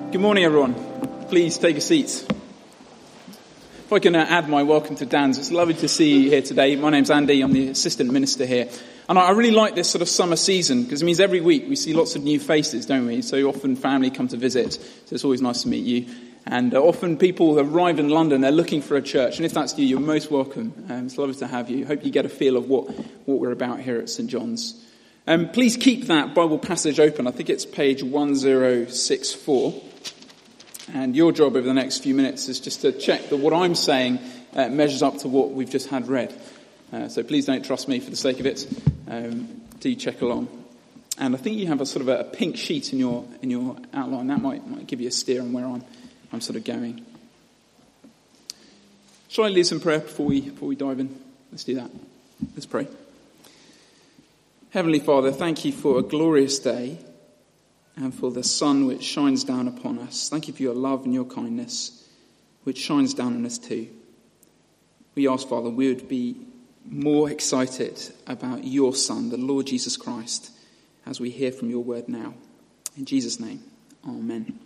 Good morning, everyone. Please take a seat. If I can add my welcome to Dan's. It's lovely to see you here today. My name's Andy. I'm the assistant minister here. And I really like this sort of summer season because it means every week we see lots of new faces, don't we? So often family come to visit. So it's always nice to meet you. And often people who arrive in London, they're looking for a church. And if that's you, you're most welcome. It's lovely to have you. Hope you get a feel of what we're about here at St. John's. Please keep that Bible passage open. I think it's page 1064. And your job over the next few minutes is just to check that what I'm saying measures up to what we've just had read. So please don't trust me for the sake of it. Do check along. And I think you have a sort of a pink sheet in your outline. That might give you a steer on where I'm sort of going. Shall I lead some prayer before we dive in? Let's do that. Let's pray. Heavenly Father, thank you for a glorious day and for the sun which shines down upon us. Thank you for your love and your kindness, which shines down on us too. We ask, Father, we would be more excited about your Son, the Lord Jesus Christ, as we hear from your word now. In Jesus' name, amen.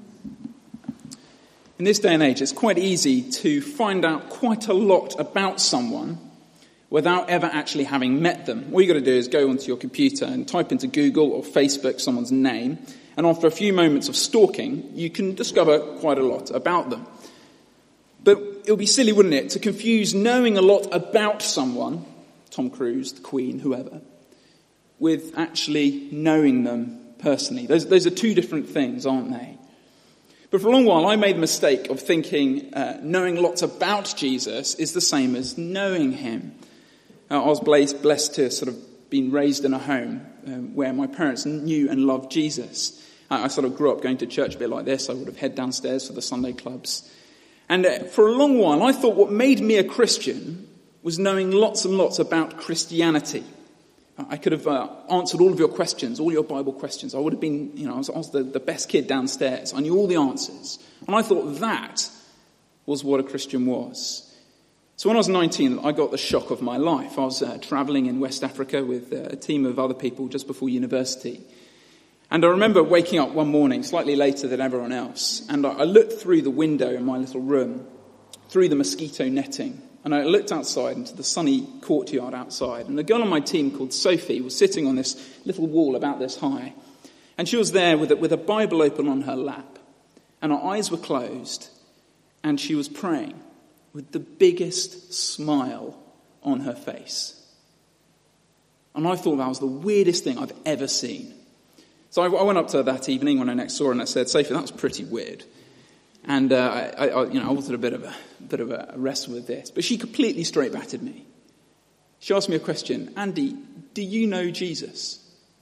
In this day and age, it's quite easy to find out quite a lot about someone without ever actually having met them. All you've got to do is go onto your computer and type into Google or Facebook someone's name, and after a few moments of stalking, you can discover quite a lot about them. But it would be silly, wouldn't it, to confuse knowing a lot about someone, Tom Cruise, the Queen, whoever, with actually knowing them personally. Those are two different things, aren't they? But for a long while, I made the mistake of thinking knowing lots about Jesus is the same as knowing him. I was blessed to sort of been raised in a home where my parents knew and loved Jesus. I sort of grew up going to church a bit like this. I would have head downstairs for the Sunday clubs. And for a long while, I thought what made me a Christian was knowing lots and lots about Christianity. I could have answered all of your questions, all your Bible questions. I would have been, I was the best kid downstairs. I knew all the answers. And I thought that was what a Christian was. So when I was 19, I got the shock of my life. I was travelling in West Africa with a team of other people just before university. And I remember waking up one morning, slightly later than everyone else, and I looked through the window in my little room, through the mosquito netting, and I looked outside into the sunny courtyard outside. And a girl on my team called Sophie was sitting on this little wall about this high. And she was there with a Bible open on her lap. And her eyes were closed, and she was praying with the biggest smile on her face. And I thought that was the weirdest thing I've ever seen. So I went up to her that evening when I next saw her and I said, Sophie, that was pretty weird. And I wanted a bit of a wrestle with this. But she completely straight-batted me. She asked me a question. Andy, do you know Jesus?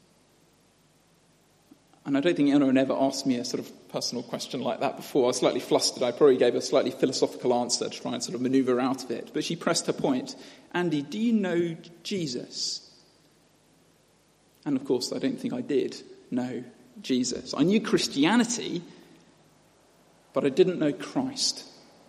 And I don't think anyone ever asked me a sort of personal question like that before. I was slightly flustered. I probably gave a slightly philosophical answer to try and sort of maneuver out of it. But she pressed her point. Andy, do you know Jesus? And of course, I don't think I did know Jesus. I knew Christianity, but I didn't know Christ.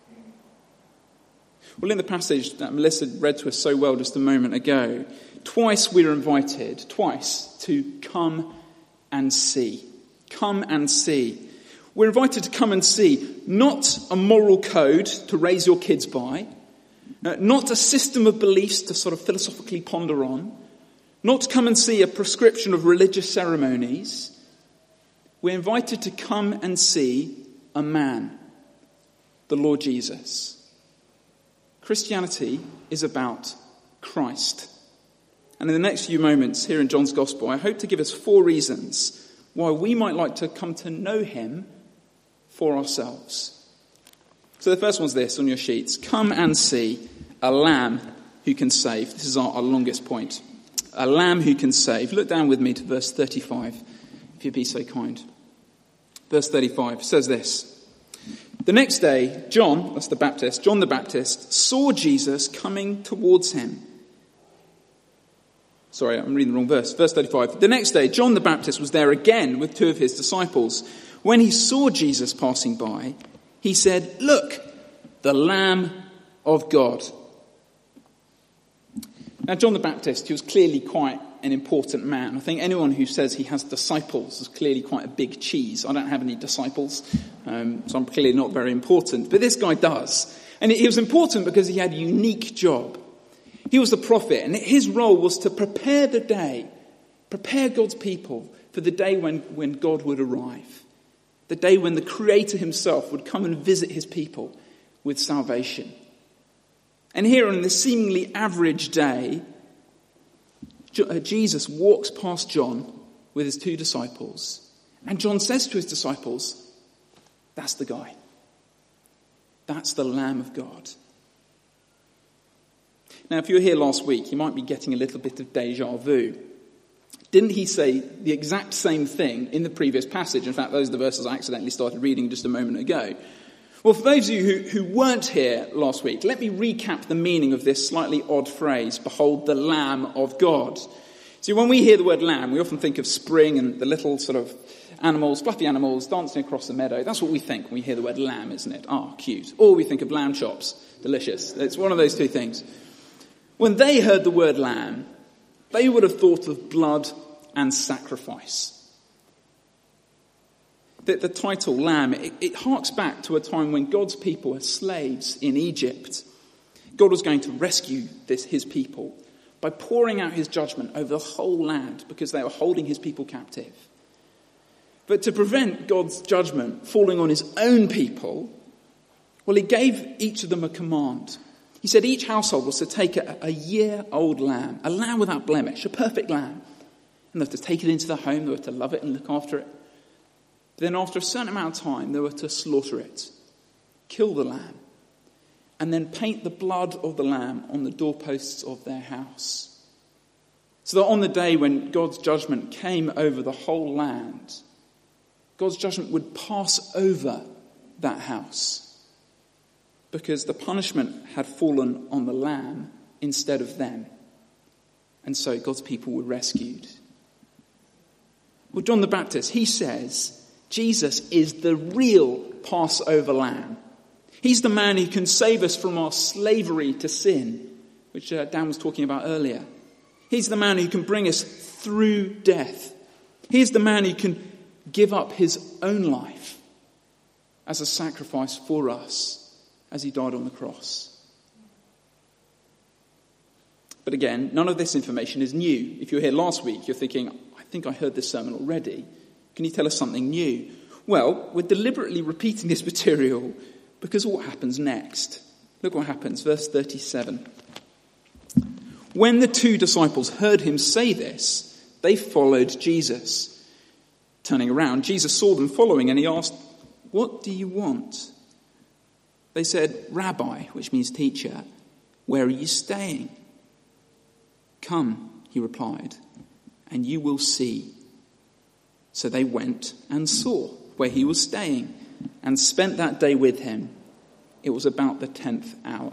Well, in the passage that Melissa read to us so well just a moment ago, twice we were invited, to come and see. Come and see. We're invited to come and see not a moral code to raise your kids by, not a system of beliefs to sort of philosophically ponder on, not to come and see a prescription of religious ceremonies. We're invited to come and see a man, the Lord Jesus. Christianity is about Christ. And in the next few moments here in John's Gospel, I hope to give us 4 reasons why we might like to come to know him for ourselves. So the first one's this on your sheets. Come and see a lamb who can save. This is our longest point. A lamb who can save. Look down with me to verse 35, if you'd be so kind. Verse 35 says this. The next day, John the Baptist, saw Jesus coming towards him. Sorry, I'm reading the wrong verse. Verse 35. The next day, John the Baptist was there again with 2 of his disciples. When he saw Jesus passing by, he said, "Look, the Lamb of God." Now, John the Baptist, he was clearly quite an important man. I think anyone who says he has disciples is clearly quite a big cheese. I don't have any disciples, so I'm clearly not very important. But this guy does. And he was important because he had a unique job. He was the prophet, and his role was to prepare the day, prepare God's people for the day when God would arrive. The day when the Creator himself would come and visit his people with salvation. And here on this seemingly average day, Jesus walks past John with his 2 disciples. And John says to his disciples, that's the guy. That's the Lamb of God. Now, if you were here last week, you might be getting a little bit of deja vu. Didn't he say the exact same thing in the previous passage? In fact, those are the verses I accidentally started reading just a moment ago. Well, for those of you who weren't here last week, let me recap the meaning of this slightly odd phrase, behold the Lamb of God. See, when we hear the word lamb, we often think of spring and the little sort of animals, fluffy animals, dancing across the meadow. That's what we think when we hear the word lamb, isn't it? Ah, cute. Or we think of lamb chops. Delicious. It's one of those 2 things. When they heard the word lamb, they would have thought of blood and sacrifice. The title, Lamb, it harks back to a time when God's people were slaves in Egypt. God was going to rescue his people by pouring out his judgment over the whole land because they were holding his people captive. But to prevent God's judgment falling on his own people, well, he gave each of them a command. He said each household was to take a year-old lamb, a lamb without blemish, a perfect lamb. And they were to take it into their home, they were to love it and look after it. Then after a certain amount of time, they were to slaughter it, kill the lamb, and then paint the blood of the lamb on the doorposts of their house. So that on the day when God's judgment came over the whole land, God's judgment would pass over that house because the punishment had fallen on the lamb instead of them. And so God's people were rescued. Well, John the Baptist, he says Jesus is the real Passover lamb. He's the man who can save us from our slavery to sin, which Dan was talking about earlier. He's the man who can bring us through death. He's the man who can give up his own life as a sacrifice for us as he died on the cross. But again, none of this information is new. If you were here last week, you're thinking, I think I heard this sermon already. Can you tell us something new? Well, we're deliberately repeating this material because of what happens next. Look what happens, verse 37. When the 2 disciples heard him say this, they followed Jesus. Turning around, Jesus saw them following and he asked, what do you want? They said, Rabbi, which means teacher, where are you staying? Come, he replied, and you will see. So they went and saw where he was staying and spent that day with him. It was about the 10th hour.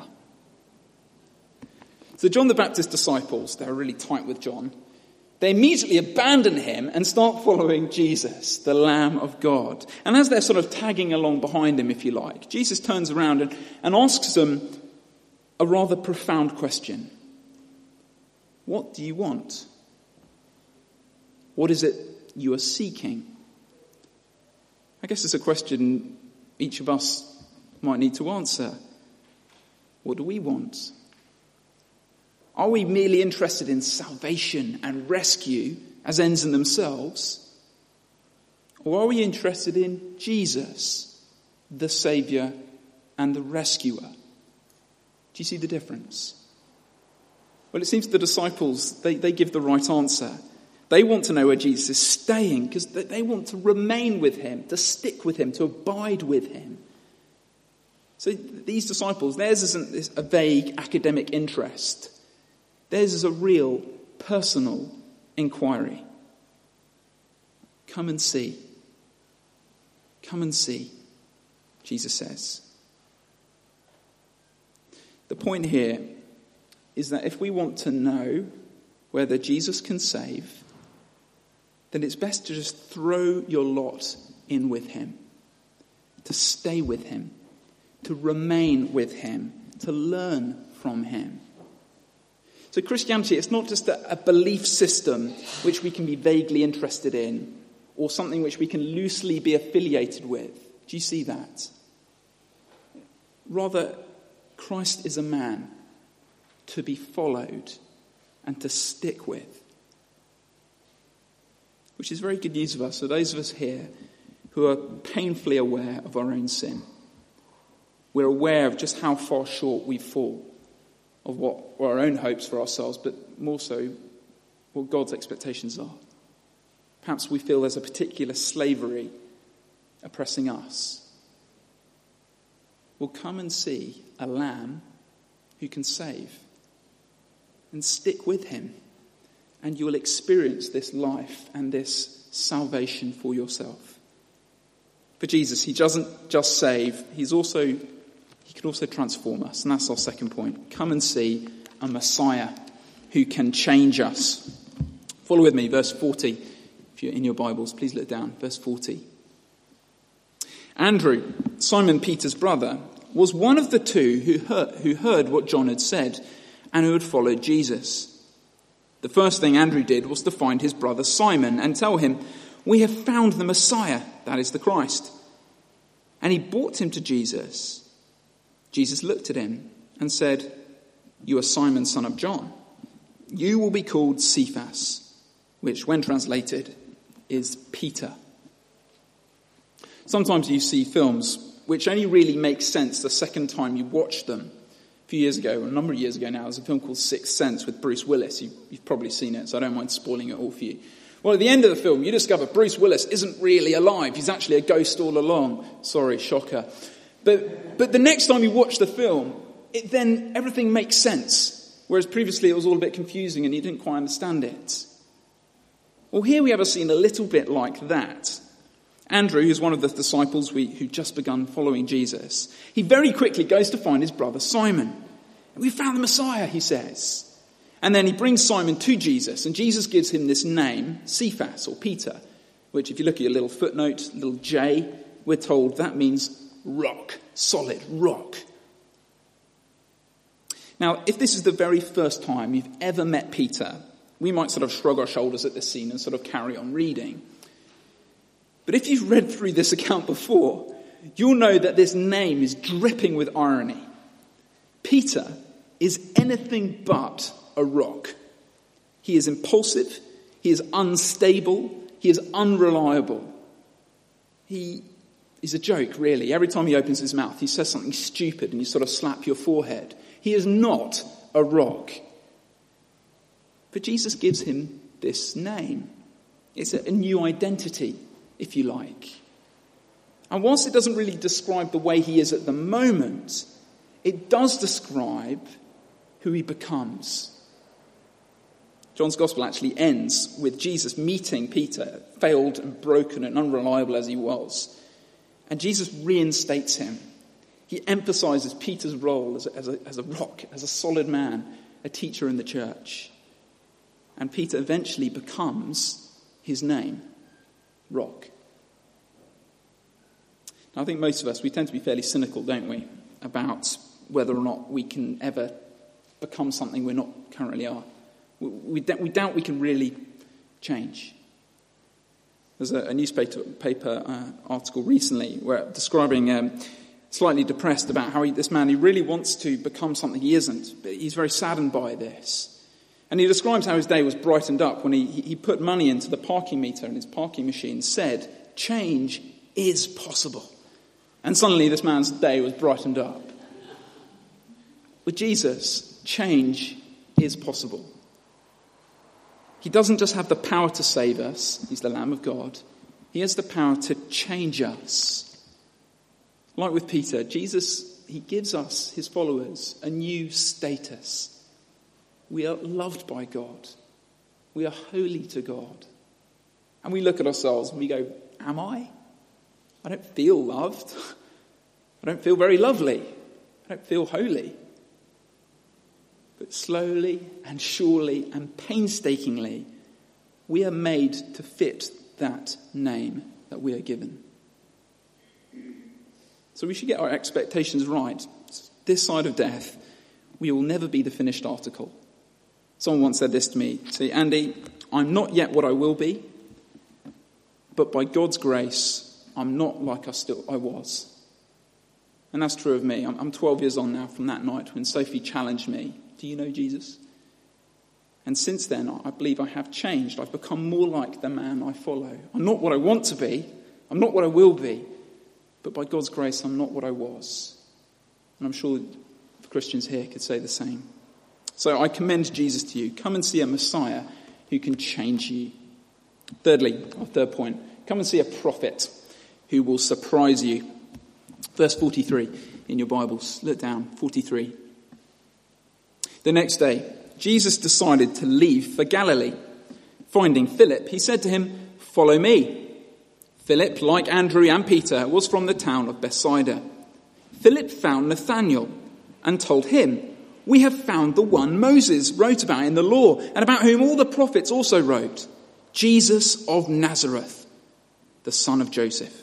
So John the Baptist's disciples, they're really tight with John. They immediately abandon him and start following Jesus, the Lamb of God. And as they're sort of tagging along behind him, if you like, Jesus turns around and asks them a rather profound question. What do you want? What is it you are seeking? I guess it's a question each of us might need to answer. What do we want? Are we merely interested in salvation and rescue as ends in themselves? Or are we interested in Jesus, the Saviour and the Rescuer? Do you see the difference? Well, it seems the disciples, they give the right answer. They want to know where Jesus is staying because they want to remain with him, to stick with him, to abide with him. So these disciples, theirs isn't a vague academic interest. Theirs is a real personal inquiry. Come and see. Come and see, Jesus says. The point here is that if we want to know whether Jesus can save, then it's best to just throw your lot in with him, to stay with him, to remain with him, to learn from him. So Christianity, it's not just a belief system which we can be vaguely interested in or something which we can loosely be affiliated with. Do you see that? Rather, Christ is a man to be followed and to stick with. Which is very good news of us, for those of us here who are painfully aware of our own sin. We're aware of just how far short we fall of what our own hopes for ourselves, but more so what God's expectations are. Perhaps we feel there's a particular slavery oppressing us. Well, come and see a lamb who can save, and stick with him, and you will experience this life and this salvation for yourself. For Jesus, he doesn't just save, he can also transform us. And that's our second point. Come and see a Messiah who can change us. Follow with me, verse 40. If you're in your Bibles, please look down. Verse 40. Andrew, Simon Peter's brother, was one of the two who heard what John had said and who had followed Jesus. The first thing Andrew did was to find his brother Simon and tell him, "We have found the Messiah," that is the Christ. And he brought him to Jesus. Jesus looked at him and said, "You are Simon, son of John. You will be called Cephas," which, when translated, is Peter. Sometimes you see films which only really make sense the second time you watch them. A few years ago, or a number of years ago now, there's a film called Sixth Sense with Bruce Willis. You've probably seen it, so I don't mind spoiling it all for you. Well, at the end of the film, you discover Bruce Willis isn't really alive. He's actually a ghost all along. Sorry, shocker. But the next time you watch the film, then everything makes sense. Whereas previously it was all a bit confusing and you didn't quite understand it. Well, here we have a scene a little bit like that. Andrew, who's one of the disciples who'd just begun following Jesus, he very quickly goes to find his brother Simon. "We found the Messiah," he says. And then he brings Simon to Jesus, and Jesus gives him this name, Cephas, or Peter, which if you look at your little footnote, little J, we're told that means rock, solid rock. Now, if this is the very first time you've ever met Peter, we might sort of shrug our shoulders at this scene and sort of carry on reading. But if you've read through this account before, you'll know that this name is dripping with irony. Peter is anything but a rock. He is impulsive, he is unstable, he is unreliable. He is a joke, really. Every time he opens his mouth, he says something stupid and you sort of slap your forehead. He is not a rock. But Jesus gives him this name. It's a new identity, if you like. And whilst it doesn't really describe the way he is at the moment, it does describe who he becomes. John's Gospel actually ends with Jesus meeting Peter, failed and broken and unreliable as he was. And Jesus reinstates him. He emphasizes Peter's role as a rock, as a solid man, a teacher in the church. And Peter eventually becomes his name, Rock. Now, I think most of us, we tend to be fairly cynical, don't we, about whether or not we can ever become something we're not currently are. We doubt we can really change. There's a newspaper article recently where describing slightly depressed about how this man, he really wants to become something he isn't, but he's very saddened by this. And he describes how his day was brightened up when he put money into the parking meter and his parking machine said, "Change is possible." And suddenly this man's day was brightened up. With Jesus, change is possible. He doesn't just have the power to save us. He's the Lamb of God. He has the power to change us. Like with Peter, Jesus, he gives us, his followers, a new status. We are loved by God. We are holy to God. And we look at ourselves and we go, am I? I don't feel loved. I don't feel very lovely. I don't feel holy. But slowly and surely and painstakingly, we are made to fit that name that we are given. So we should get our expectations right. This side of death, we will never be the finished article. Someone once said this to me. See, Andy, I'm not yet what I will be, but by God's grace, I'm not like I was. And that's true of me. I'm 12 years on now from that night when Sophie challenged me, do you know Jesus? And since then, I believe I have changed. I've become more like the man I follow. I'm not what I want to be. I'm not what I will be. But by God's grace, I'm not what I was. And I'm sure the Christians here could say the same. So I commend Jesus to you. Come and see a Messiah who can change you. Thirdly, our third point, come and see a prophet who will surprise you. Verse 43 in your Bibles. Look down, 43. The next day, Jesus decided to leave for Galilee. Finding Philip, he said to him, "Follow me." Philip, like Andrew and Peter, was from the town of Bethsaida. Philip found Nathanael and told him, "We have found the one Moses wrote about in the law and about whom all the prophets also wrote, Jesus of Nazareth, the son of Joseph."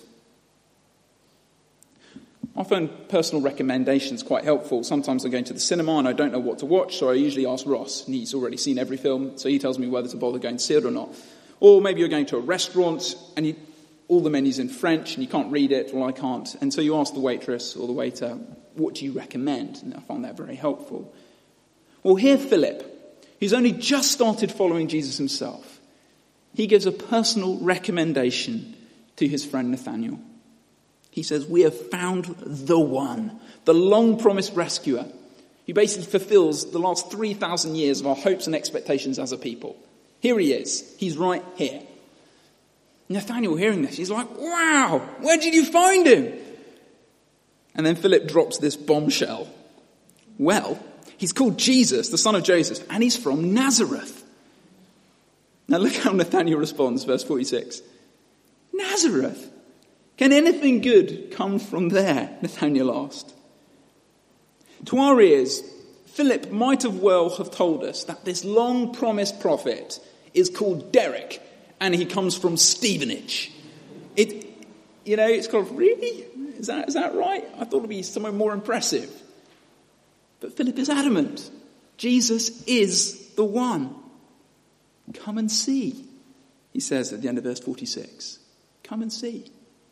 I find personal recommendations quite helpful. Sometimes I'm going to the cinema and I don't know what to watch, so I usually ask Ross, and he's already seen every film, so he tells me whether to bother going to see it or not. Or maybe you're going to a restaurant and all the menu's in French and you can't read it, well, I can't. And so you ask the waitress or the waiter, what do you recommend? And I find that very helpful. Well, here Philip, who's only just started following Jesus himself, he gives a personal recommendation to his friend Nathanael. He says, "We have found the one, the long-promised rescuer, who basically fulfills the last 3,000 years of our hopes and expectations as a people. Here he is. He's right here." Nathanael, hearing this, he's like, "Wow, where did you find him?" And then Philip drops this bombshell. Well, he's called Jesus, the son of Joseph, and he's from Nazareth. Now look how Nathanael responds, verse 46. "Nazareth? Can anything good come from there?" Nathanael asked. To our ears, Philip might well have told us that this long-promised prophet is called Derek, and he comes from Stevenage. It's called, really? Is that right? I thought it'd be somewhere more impressive. But Philip is adamant. Jesus is the one. "Come and see," he says at the end of verse 46. Come and see.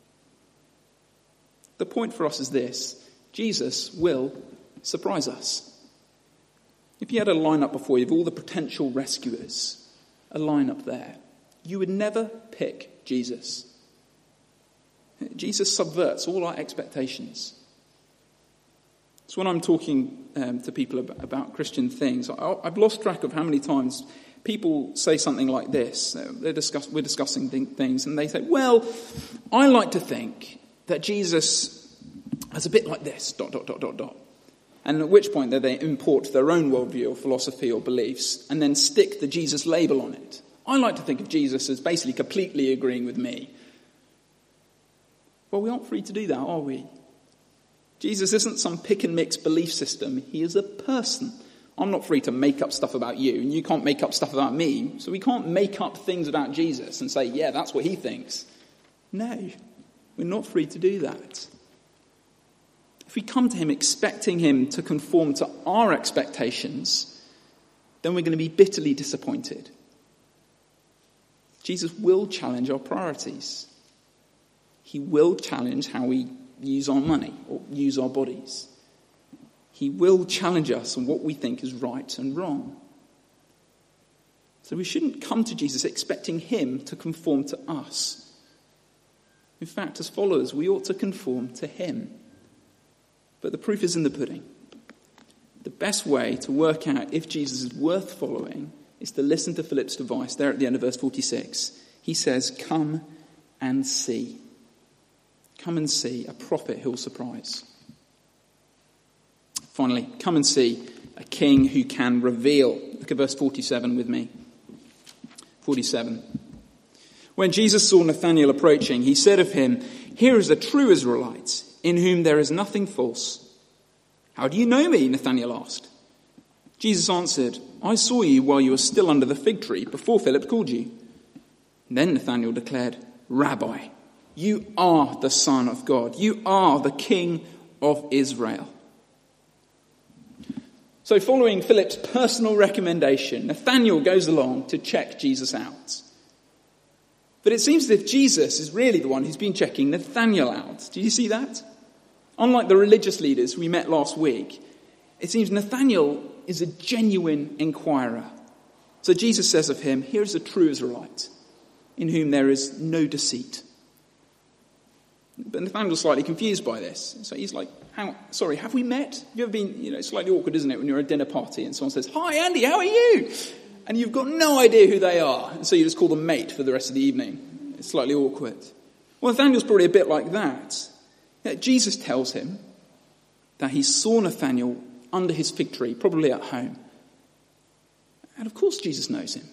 The point for us is this: Jesus will surprise us. If you had a lineup before you of all the potential rescuers, a lineup there, you would never pick Jesus. Jesus subverts all our expectations. So when I'm talking to people about Christian things, I've lost track of how many times people say something like this. We're discussing things, and they say, "Well, I like to think that Jesus is a bit like this, ... And at which point they import their own worldview or philosophy or beliefs and then stick the Jesus label on it. I like to think of Jesus as basically completely agreeing with me. Well, we aren't free to do that, are we? Jesus isn't some pick and mix belief system. He is a person. I'm not free to make up stuff about you, and you can't make up stuff about me. So we can't make up things about Jesus and say, yeah, that's what he thinks. No, we're not free to do that. If we come to him expecting him to conform to our expectations, then we're going to be bitterly disappointed. Jesus will challenge our priorities. He will challenge how we use our money or use our bodies. He will challenge us on what we think is right and wrong. So we shouldn't come to Jesus expecting him to conform to us. In fact, as followers, we ought to conform to him. But the proof is in the pudding. The best way to work out if Jesus is worth following is to listen to Philip's advice there at the end of verse 46. He says, come and see. Come and see a prophet who will surprise. Finally, come and see a king who can reveal. Look at verse 47 with me. 47. When Jesus saw Nathanael approaching, he said of him, here is a true Israelite, in whom there is nothing false. How do you know me? Nathanael asked. Jesus answered, I saw you while you were still under the fig tree, before Philip called you. Then Nathanael declared, Rabbi, you are the Son of God. You are the King of Israel. So following Philip's personal recommendation, Nathanael goes along to check Jesus out. But it seems as if Jesus is really the one who's been checking Nathanael out. Did you see that? Unlike the religious leaders we met last week, it seems Nathanael is a genuine inquirer. So Jesus says of him, "Here is a true Israelite, in whom there is no deceit." But Nathanael's slightly confused by this. So he's like, have we met? Have you ever been, it's slightly awkward, isn't it, when you're at a dinner party and someone says, "Hi, Andy, how are you?" And you've got no idea who they are. And so you just call them mate for the rest of the evening. It's slightly awkward. Well, Nathanael's probably a bit like that. Jesus tells him that he saw Nathanael under his fig tree, probably at home. And of course Jesus knows him.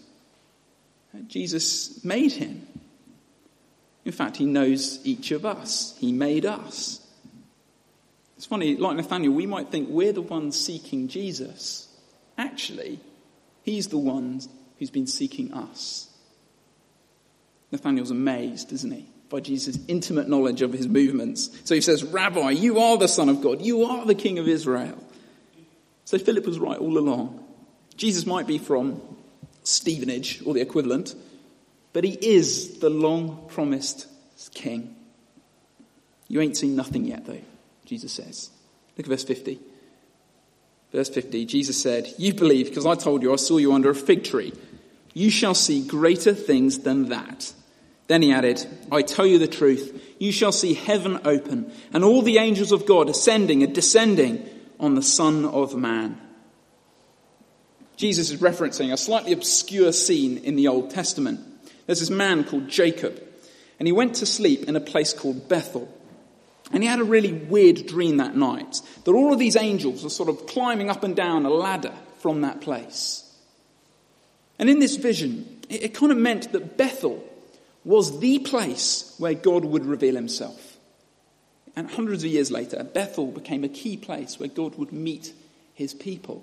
Jesus made him. In fact, he knows each of us. He made us. It's funny, like Nathanael, we might think we're the ones seeking Jesus. Actually, he's the one who's been seeking us. Nathanael's amazed, isn't he, by Jesus' intimate knowledge of his movements. So he says, "Rabbi, you are the Son of God. You are the King of Israel." So Philip was right all along. Jesus might be from Stevenage or the equivalent, but he is the long-promised king. "You ain't seen nothing yet, though," Jesus says. Look at verse 50. Verse 50, Jesus said, "You believe because I told you I saw you under a fig tree. You shall see greater things than that." Then he added, "I tell you the truth. You shall see heaven open and all the angels of God ascending and descending on the Son of Man." Jesus is referencing a slightly obscure scene in the Old Testament. There's this man called Jacob, and he went to sleep in a place called Bethel. And he had a really weird dream that night, that all of these angels were sort of climbing up and down a ladder from that place. And in this vision, it kind of meant that Bethel was the place where God would reveal himself. And hundreds of years later, Bethel became a key place where God would meet his people.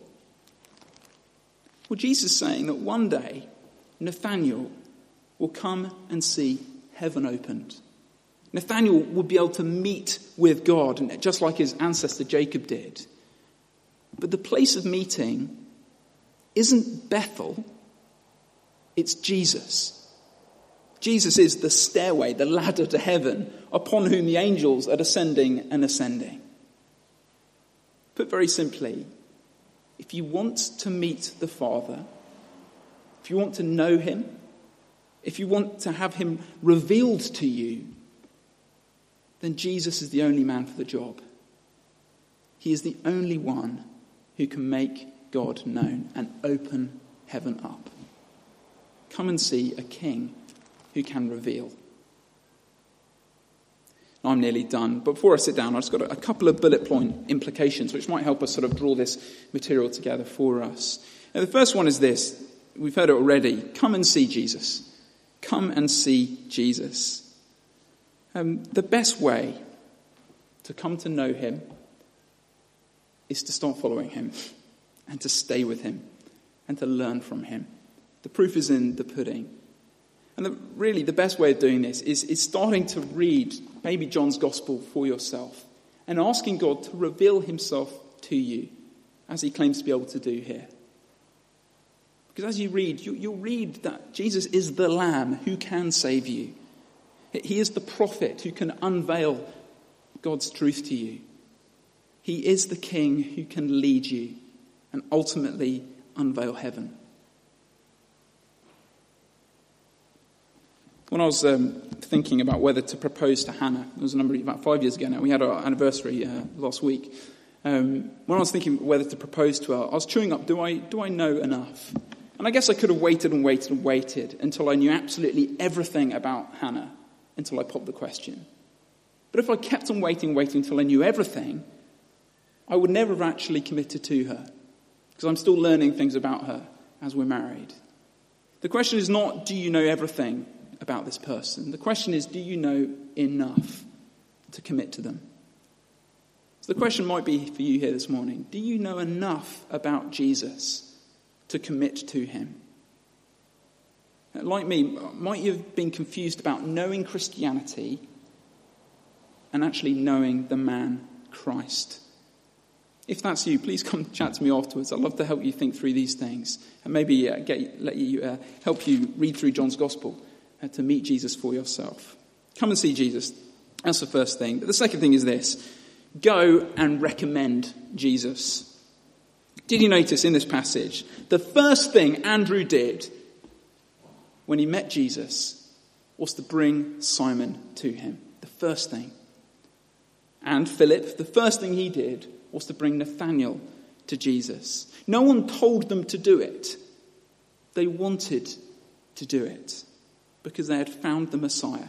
Well, Jesus is saying that one day, Nathanael will come and see heaven opened. Nathanael will be able to meet with God, just like his ancestor Jacob did. But the place of meeting isn't Bethel, it's Jesus. Jesus is the stairway, the ladder to heaven, upon whom the angels are descending and ascending. Put very simply, if you want to meet the Father, if you want to know him, if you want to have him revealed to you, then Jesus is the only man for the job. He is the only one who can make God known and open heaven up. Come and see a king who can reveal. I'm nearly done, but before I sit down, I've just got a couple of bullet point implications which might help us sort of draw this material together for us. Now, the first one is this. We've heard it already. Come and see Jesus. Come and see Jesus. The best way to come to know him is to start following him and to stay with him and to learn from him. The proof is in the pudding. And really the best way of doing this is starting to read maybe John's Gospel for yourself and asking God to reveal himself to you as he claims to be able to do here. Because as you read, you'll read that Jesus is the Lamb who can save you. He is the prophet who can unveil God's truth to you. He is the king who can lead you and ultimately unveil heaven. When I was thinking about whether to propose to Hannah, it was about 5 years ago now, we had our anniversary last week. When I was thinking whether to propose to her, I was chewing up, do I know enough? And I guess I could have waited until I knew absolutely everything about Hannah, until I popped the question. But if I kept on waiting until I knew everything, I would never have actually committed to her, because I'm still learning things about her as we're married. The question is not, do you know everything about this person? The question is, do you know enough to commit to them? So the question might be for you here this morning, do you know enough about Jesus to commit to him? Like me, might you have been confused about knowing Christianity and actually knowing the man Christ? If that's you, please come chat to me afterwards. I'd love to help you think through these things and maybe help you read through John's Gospel to meet Jesus for yourself. Come and see Jesus. That's the first thing. But the second thing is this. Go and recommend Jesus. Did you notice in this passage, the first thing Andrew did when he met Jesus was to bring Simon to him. The first thing. And Philip, the first thing he did was to bring Nathanael to Jesus. No one told them to do it. They wanted to do it because they had found the Messiah.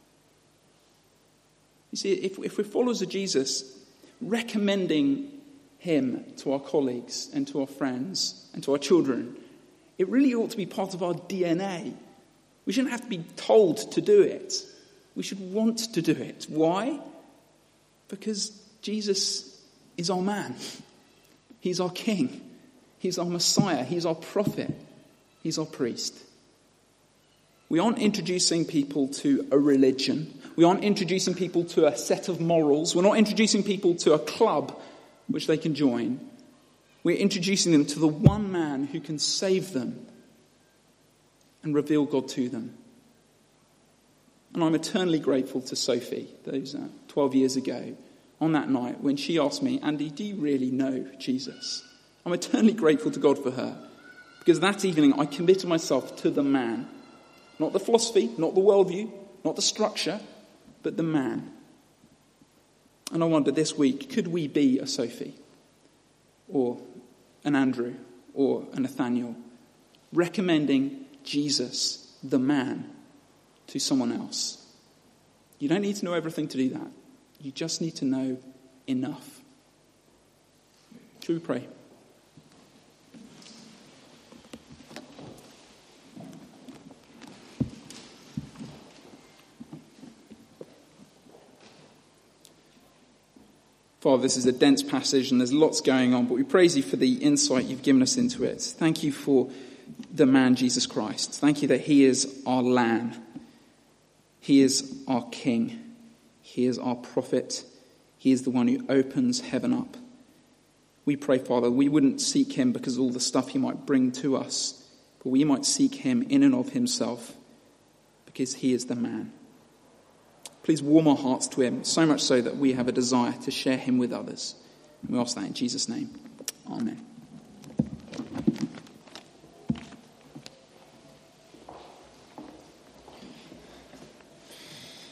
You see, if we're followers of Jesus, recommending him to our colleagues and to our friends and to our children, it really ought to be part of our DNA. We shouldn't have to be told to do it. We should want to do it. Why? Because Jesus is our man. He's our king. He's our Messiah. He's our prophet. He's our priest. We aren't introducing people to a religion. We aren't introducing people to a set of morals. We're not introducing people to a club which they can join. We're introducing them to the one man who can save them and reveal God to them. And I'm eternally grateful to Sophie, those 12 years ago, on that night when she asked me, Andy, do you really know Jesus? I'm eternally grateful to God for her, because that evening I committed myself to the man. Not the philosophy, not the worldview, not the structure, but the man. And I wonder this week, could we be a Sophie or an Andrew or a Nathaniel, recommending Jesus, the man, to someone else? You don't need to know everything to do that. You just need to know enough. Shall we pray? Father, this is a dense passage and there's lots going on, but we praise you for the insight you've given us into it. Thank you for the man, Jesus Christ. Thank you that he is our Lamb. He is our King. He is our prophet. He is the one who opens heaven up. We pray, Father, we wouldn't seek him because of all the stuff he might bring to us, but we might seek him in and of himself because he is the man. Please warm our hearts to him, so much so that we have a desire to share him with others. And we ask that in Jesus' name. Amen.